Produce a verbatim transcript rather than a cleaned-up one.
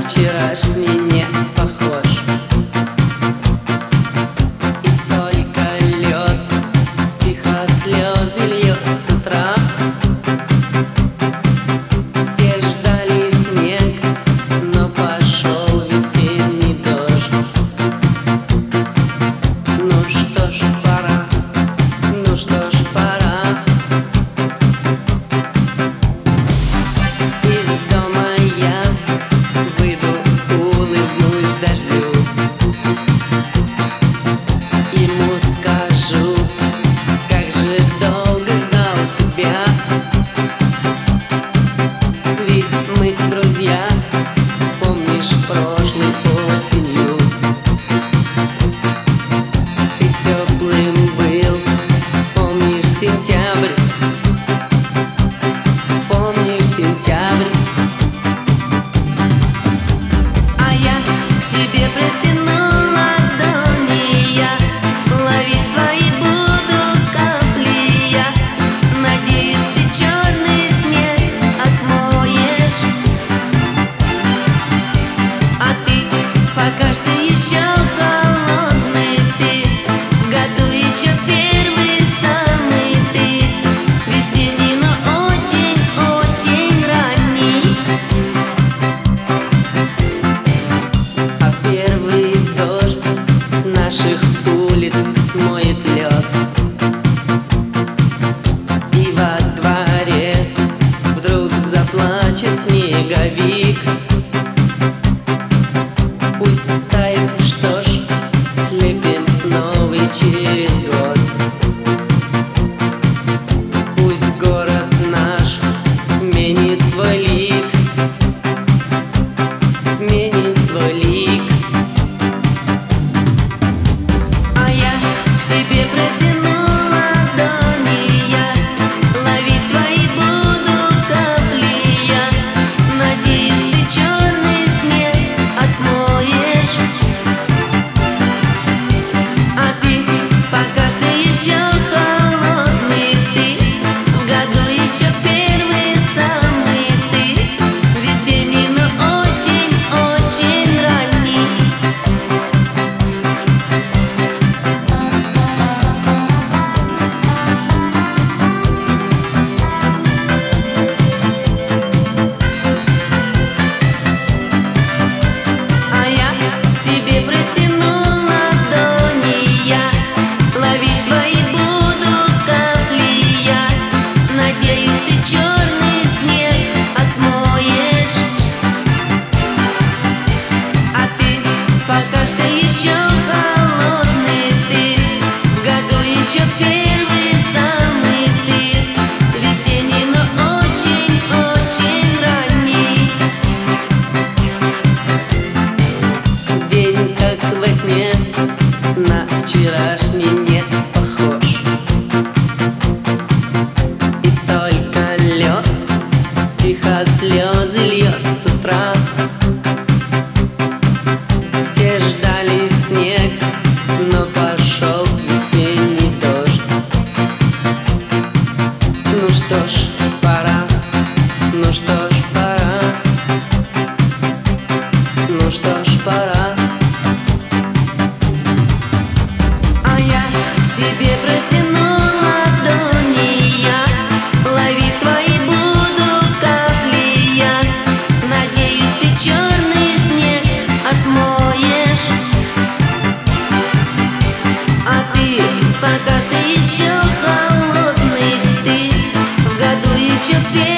вчерашний не похож. И только лед тихо слезы льет с утра. Все ждали снег, но пошел весенний дождь. Ну что ж, пора, ну что ж, пора. Из дома я выйду, улыбнусь дождю. Ему скажу, как же долго ждал тебя. Ведь мы друзья, помнишь, прошлой осенью ты теплым был, помнишь сентябрь, помнишь сентябрь. А я к тебе протяну ладони, я ловить твои буду капли, я надеюсь, ты черный снег отмоешь. А ты пока что еще холодный, ты в году еще первый самый, ты весенний, но очень-очень ранний. А первый дождь с наших улиц смоет лед, и во дворе вдруг заплачет снеговик. Пусть тает, что ж, слепим новый через год. Пусть город наш сменит свой лик, сменит свой лик. А я к тебе протяну ладони, я ловить твои буду капли, я надеюсь, ты черный снег отмоешь. А ты пока что еще холодный, ты в году еще первый самый, ты весенний, но очень-очень ранний. А я к тебе протяну ладони, я ловить твои буду капли, я надеюсь, ты черный снег отмоешь. А ты пока что еще холодный, ты в году еще первый самый, ты весенний, но очень-очень ранний. День как во сне, на вчерашний не похож. И только лед тихо слезы льет с утра. Все ждали снег, но пошел весенний дождь. Ну что ж, пора, ну что ж, пора, ну что ж, пора. А я к тебе протяну ладони, я ловить твои буду капли, я надеюсь, ты черный снег отмоешь. А ты пока что еще холодный, ты в году еще первый.